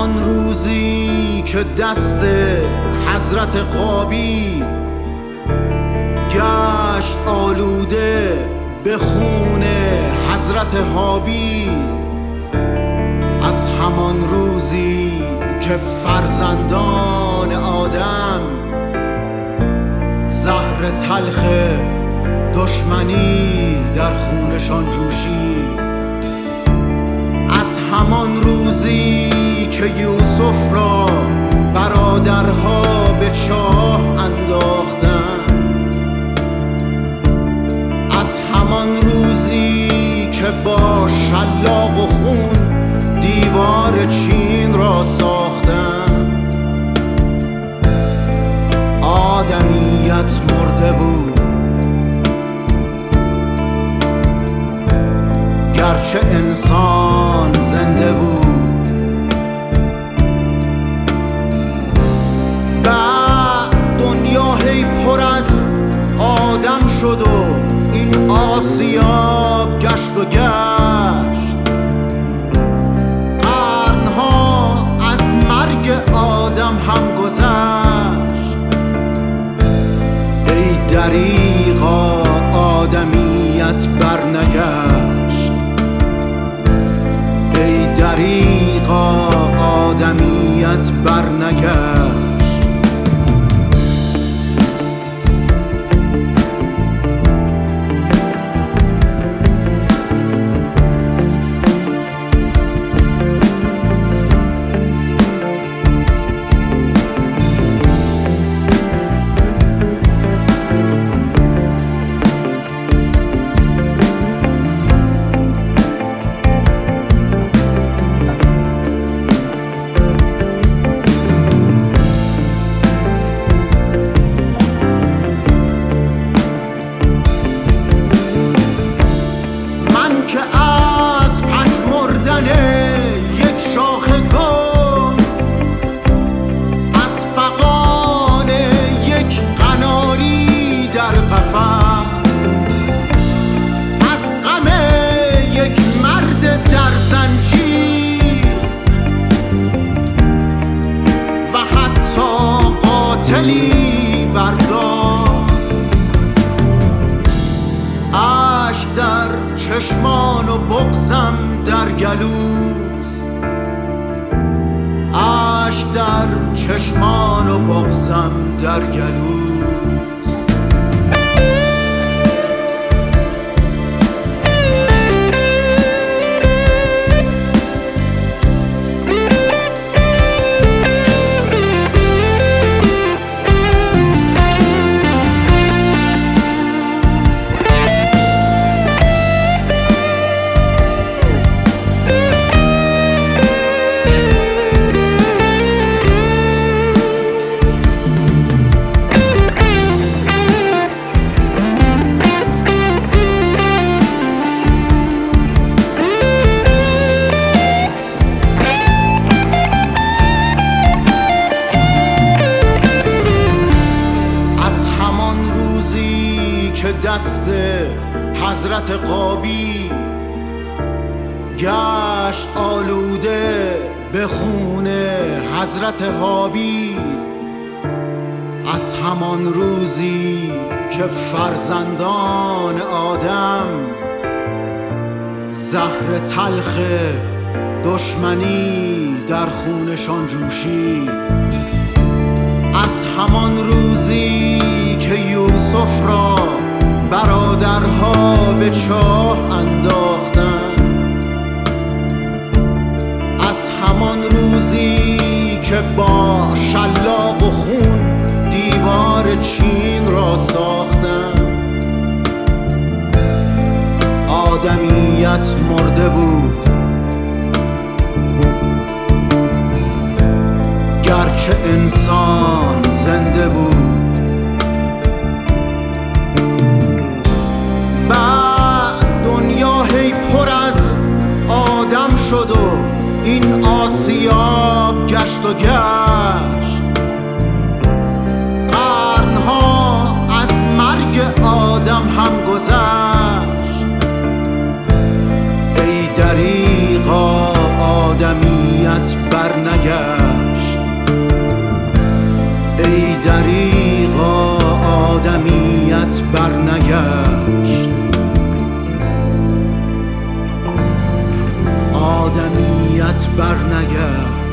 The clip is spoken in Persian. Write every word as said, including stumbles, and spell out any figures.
همان روزی که دست حضرت قابیل گشت آلوده به خون حضرت حابیل، از همان روزی که فرزندان آدم زهر تلخ دشمنی در خونشان جوشید، از همان روزی که یوسف را برادرها به چاه انداختند، از همان روزی که با شلاق و خون دیوار چین را ساختند، آدمیت مرده بود گرچه انسان زنده بود. بعد دنیا هی پر از آدم شد و این آسیاب گشت و گشت، قرنها از مرگ آدم هم گذشت. ای دریغا آدمیت برنگشت، ای دریغا آدمیت برنگشت. اشک در چشمان و بغضم در گلوست، اشک در چشمان و بغضم در گلوست. دست حضرت قابیل گشت آلوده به خون حضرت حابیل، از همان روزی که فرزندان آدم زهر تلخ دشمنی در خونشان جوشید، از همان روزی که یوسف را برادرها به چاه انداختند، از همان روزی که با شلاق و خون دیوار چین را ساختند، آدمیت مرده بود گرچه انسان زنده بود. شد و این آسیاب گشت و گشت، قرنها از مرگ آدم هم گذشت. ای دریغا آدمیت برنگشت. برنگشت، آدمیت برنگشت.